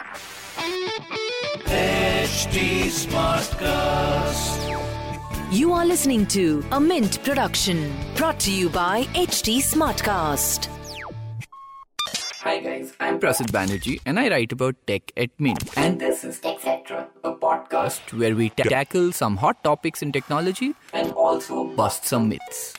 HT Smartcast. You are listening to a Mint production brought to you by HT Smartcast. Hi guys, I'm Prasid Banerjee and I write about tech at Mint. And this is TechCetera, a podcast where we tackle some hot topics in technology and also bust some myths.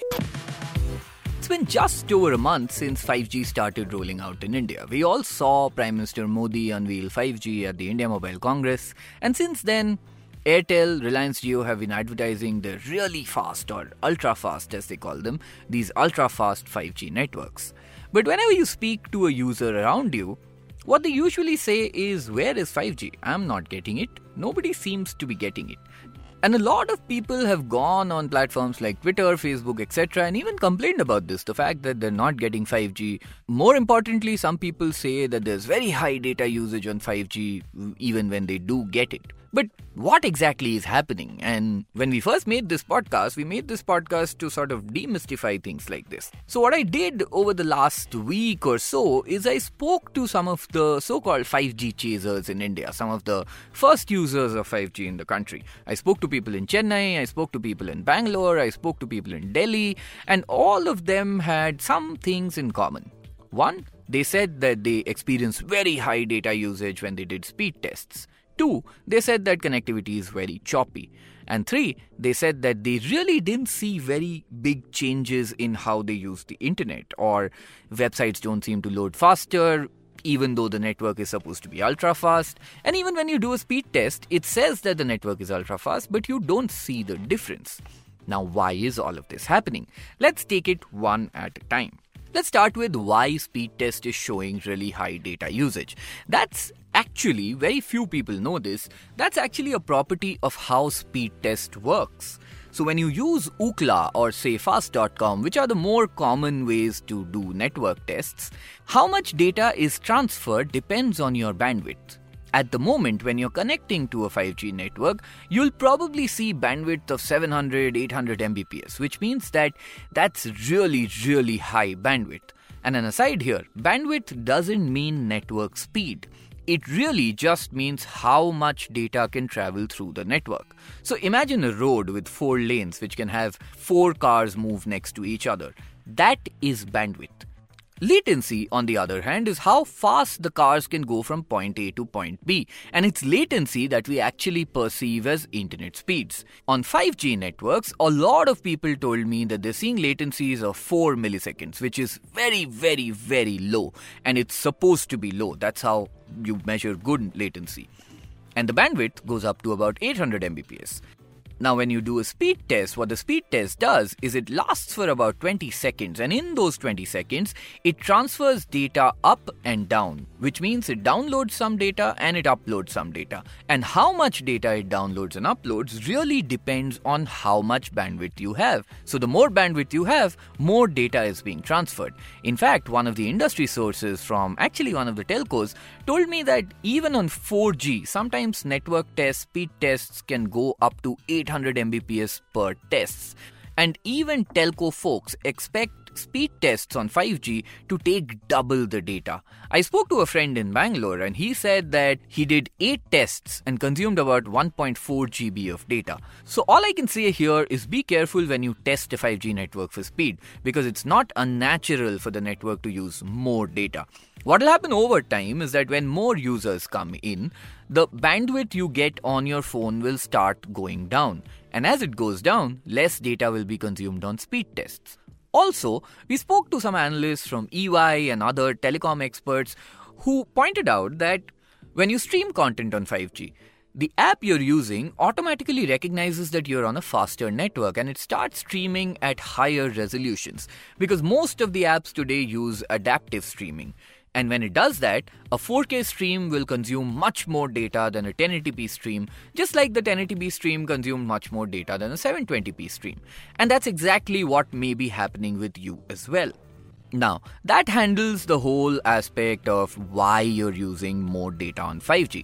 It's been just over a month since 5G started rolling out in India. We all saw Prime Minister Modi unveil 5G at the India Mobile Congress, and since then, Airtel, Reliance Jio have been advertising the really fast or ultra-fast as they call them, these ultra-fast 5G networks. But whenever you speak to a user around you, what they usually say is, where is 5G? I'm not getting it. Nobody seems to be getting it. And a lot of people have gone on platforms like Twitter, Facebook, etc. and even complained about this, the fact that they're not getting 5G. More importantly, some people say that there's very high data usage on 5G even when they do get it. But what exactly is happening? And when we first made this podcast, we made this podcast to sort of demystify things like this. So what I did over the last week or so is I spoke to some of the so-called 5G chasers in India, some of the first users of 5G in the country. I spoke to people in Chennai, I spoke to people in Bangalore, I spoke to people in Delhi, and all of them had some things in common. One, they said that they experienced very high data usage when they did speed tests. 2, they said that connectivity is very choppy. And 3, they said that they really didn't see very big changes in how they use the internet, or websites don't seem to load faster, even though the network is supposed to be ultra fast. And even when you do a speed test, it says that the network is ultra fast, but you don't see the difference. Now, why is all of this happening? Let's take it one at a time. Let's start with why speed test is showing really high data usage. That's actually, very few people know this, that's actually a property of how speed test works. So when you use Ookla or say fast.com, which are the more common ways to do network tests, how much data is transferred depends on your bandwidth. At the moment, when you're connecting to a 5G network, you'll probably see bandwidth of 700, 800 Mbps, which means that that's really, really high bandwidth. And an aside here, bandwidth doesn't mean network speed. It really just means how much data can travel through the network. So imagine a road with 4 lanes which can have 4 cars move next to each other. That is bandwidth. Latency, on the other hand, is how fast the cars can go from point A to point B, and it's latency that we actually perceive as internet speeds. On 5G networks, a lot of people told me that they're seeing latencies of 4 milliseconds, which is very, very, very low, and it's supposed to be low. That's how you measure good latency. And the bandwidth goes up to about 800 Mbps. Now, when you do a speed test, what the speed test does is it lasts for about 20 seconds. And in those 20 seconds, it transfers data up and down, which means it downloads some data and it uploads some data. And how much data it downloads and uploads really depends on how much bandwidth you have. So the more bandwidth you have, more data is being transferred. In fact, one of the industry sources from actually one of the telcos told me that even on 4G, sometimes network tests, speed tests can go up to 800 Mbps per tests. And even telco folks expect speed tests on 5G to take double the data. I spoke to a friend in Bangalore and he said that he did 8 tests and consumed about 1.4 GB of data. So all I can say here is be careful when you test a 5G network for speed, because it's not unnatural for the network to use more data. What will happen over time is that when more users come in, the bandwidth you get on your phone will start going down. And as it goes down, less data will be consumed on speed tests. Also, we spoke to some analysts from EY and other telecom experts who pointed out that when you stream content on 5G, the app you're using automatically recognizes that you're on a faster network and it starts streaming at higher resolutions, because most of the apps today use adaptive streaming. And when it does that, a 4K stream will consume much more data than a 1080p stream, just like the 1080p stream consumed much more data than a 720p stream. And that's exactly what may be happening with you as well. Now, that handles the whole aspect of why you're using more data on 5G.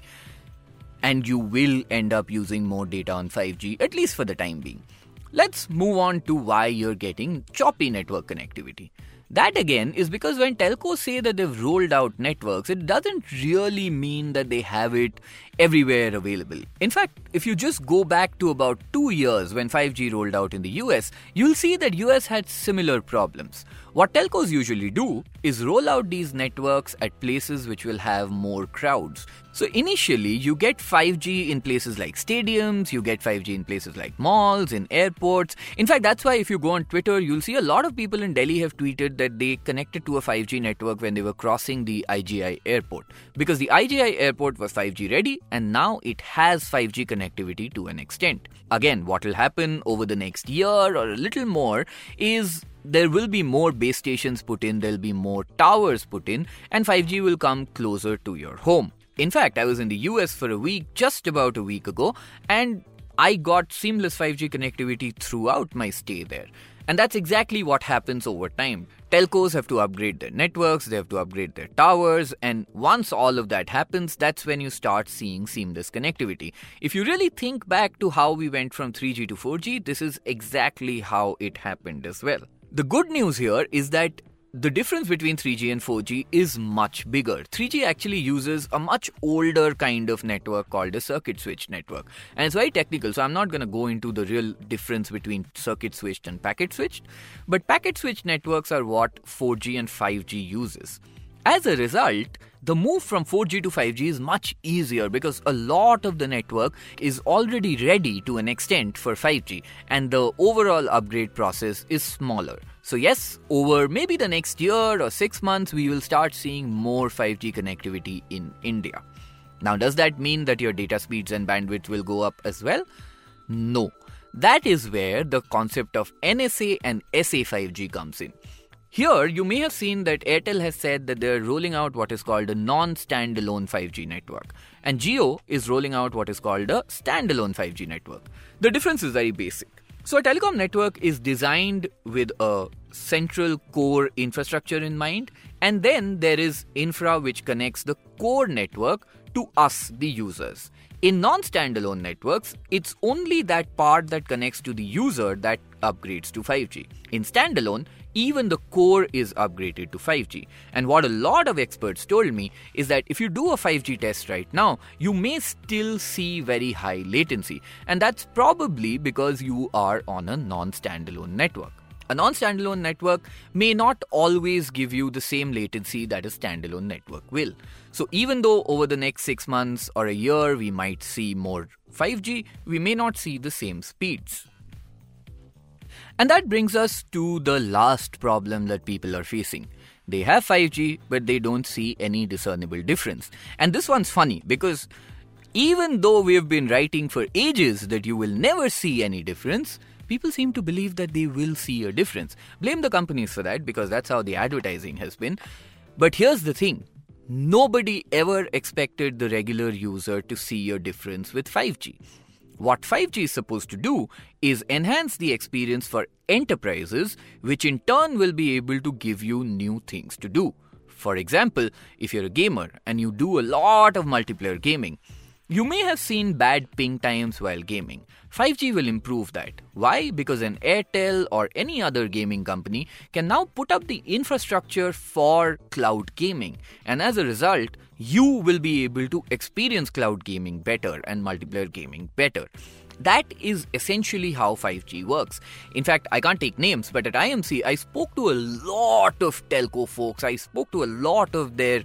And you will end up using more data on 5G, at least for the time being. Let's move on to why you're getting choppy network connectivity. That again is because when telcos say that they've rolled out networks, it doesn't really mean that they have it everywhere available. In fact, if you just go back to about 2 years when 5G rolled out in the US, you'll see that US had similar problems. What telcos usually do is roll out these networks at places which will have more crowds. So initially, you get 5G in places like stadiums, you get 5G in places like malls, in airports. In fact, that's why if you go on Twitter, you'll see a lot of people in Delhi have tweeted that they connected to a 5G network when they were crossing the IGI airport. Because the IGI airport was 5G ready and now it has 5G connectivity to an extent. Again, what will happen over the next year or a little more is there will be more base stations put in, there'll be more towers put in, and 5G will come closer to your home. In fact, I was in the US for a week, just about a week ago, and I got seamless 5G connectivity throughout my stay there. And that's exactly what happens over time. Telcos have to upgrade their networks, they have to upgrade their towers, and once all of that happens, that's when you start seeing seamless connectivity. If you really think back to how we went from 3G to 4G, this is exactly how it happened as well. The good news here is that the difference between 3G and 4G is much bigger. 3G actually uses a much older kind of network called a circuit switch network. And it's very technical, so I'm not going to go into the real difference between circuit switched and packet switched. But packet switched networks are what 4G and 5G uses. As a result, the move from 4G to 5G is much easier because a lot of the network is already ready to an extent for 5G and the overall upgrade process is smaller. So yes, over maybe the next year or 6 months, we will start seeing more 5G connectivity in India. Now, does that mean that your data speeds and bandwidth will go up as well? No. That is where the concept of NSA and SA 5G comes in. Here, you may have seen that Airtel has said that they're rolling out what is called a non-standalone 5G network. And Jio is rolling out what is called a standalone 5G network. The difference is very basic. So a telecom network is designed with a central core infrastructure in mind. And then there is infra which connects the core network to us, the users. In non-standalone networks, it's only that part that connects to the user that upgrades to 5G. In standalone, even the core is upgraded to 5G. And what a lot of experts told me is that if you do a 5G test right now, you may still see very high latency. And that's probably because you are on a non-standalone network. A non-standalone network may not always give you the same latency that a standalone network will. So even though over the next 6 months or a year we might see more 5G, we may not see the same speeds. And that brings us to the last problem that people are facing. They have 5G, but they don't see any discernible difference. And this one's funny because even though we have been writing for ages that you will never see any difference, people seem to believe that they will see a difference. Blame the companies for that because that's how the advertising has been. But here's the thing. Nobody ever expected the regular user to see a difference with 5G. What 5G is supposed to do is enhance the experience for enterprises, which in turn will be able to give you new things to do. For example, if you're a gamer and you do a lot of multiplayer gaming, you may have seen bad ping times while gaming. 5G will improve that. Why? Because an Airtel or any other gaming company can now put up the infrastructure for cloud gaming. And as a result, you will be able to experience cloud gaming better and multiplayer gaming better. That is essentially how 5G works. In fact, I can't take names, but at IMC, I spoke to a lot of telco folks. I spoke to a lot of their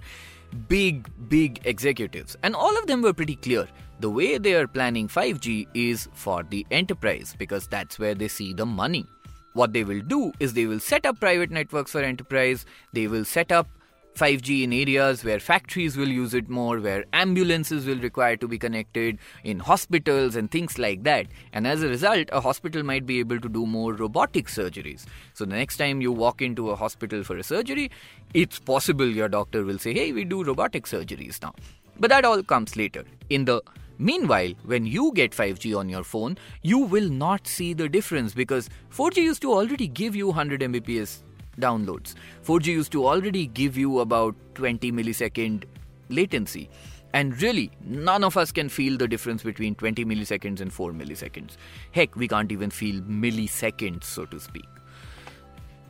big executives. And all of them were pretty clear. The way they are planning 5G is for the enterprise because that's where they see the money. What they will do is they will set up private networks for enterprise. They will set up 5G in areas where factories will use it more, where ambulances will require to be connected, in hospitals and things like that. And as a result, a hospital might be able to do more robotic surgeries. So the next time you walk into a hospital for a surgery, it's possible your doctor will say, hey, we do robotic surgeries now. But that all comes later. In the meanwhile, when you get 5G on your phone, you will not see the difference because 4G used to already give you 100 Mbps downloads. 4G used to already give you about 20 millisecond latency. And really, none of us can feel the difference between 20 milliseconds and 4 milliseconds. Heck, we can't even feel milliseconds, so to speak.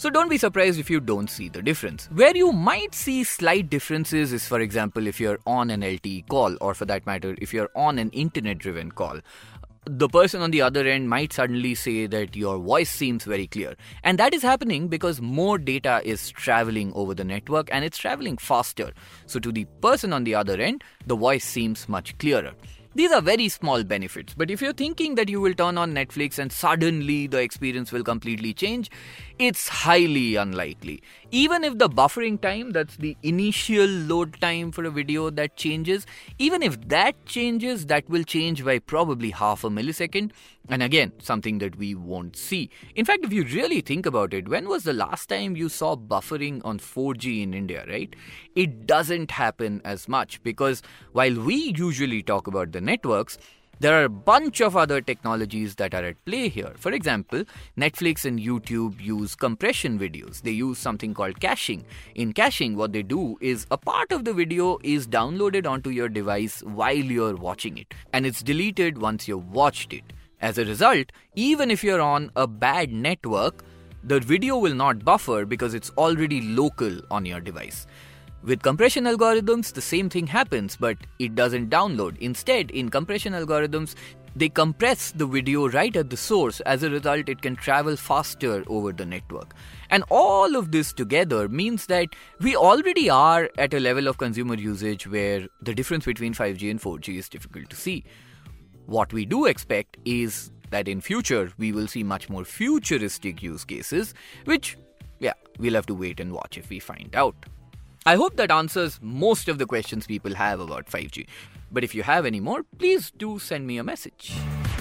So don't be surprised if you don't see the difference. Where you might see slight differences is, for example, if you're on an LTE call, or for that matter, if you're on an internet-driven call. The person on the other end might suddenly say that your voice seems very clear. And that is happening because more data is traveling over the network and it's traveling faster. So to the person on the other end, the voice seems much clearer. These are very small benefits, but if you're thinking that you will turn on Netflix and suddenly the experience will completely change, it's highly unlikely. Even if the buffering time, that's the initial load time for a video, that changes, even if that changes, that will change by probably half a millisecond. And again, something that we won't see. In fact, if you really think about it, when was the last time you saw buffering on 4G in India, right? It doesn't happen as much because while we usually talk about the networks, there are a bunch of other technologies that are at play here. For example, Netflix and YouTube use compression videos. They use something called caching. In caching, what they do is a part of the video is downloaded onto your device while you're watching it, and it's deleted once you've watched it. As a result, even if you're on a bad network, the video will not buffer because it's already local on your device. With compression algorithms, the same thing happens, but it doesn't download. Instead, in compression algorithms, they compress the video right at the source. As a result, it can travel faster over the network. And all of this together means that we already are at a level of consumer usage where the difference between 5G and 4G is difficult to see. What we do expect is that in future, we will see much more futuristic use cases, which, we'll have to wait and watch if we find out. I hope that answers most of the questions people have about 5G. But if you have any more, please do send me a message.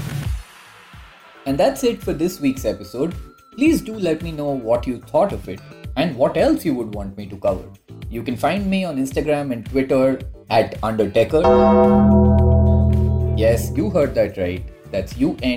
And that's it for this week's episode. Please do let me know what you thought of it and what else you would want me to cover. You can find me on Instagram and Twitter at Undertecher. Yes, you heard that right. That's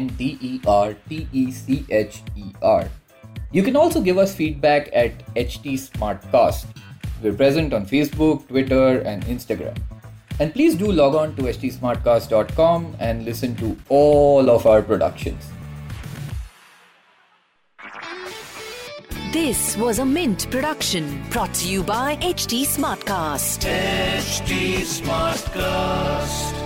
UNDERTECHER. You can also give us feedback at HT Smartcast. We're present on Facebook, Twitter, and Instagram. And please do log on to htsmartcast.com and listen to all of our productions. This was a Mint production brought to you by HT Smartcast. HT Smartcast.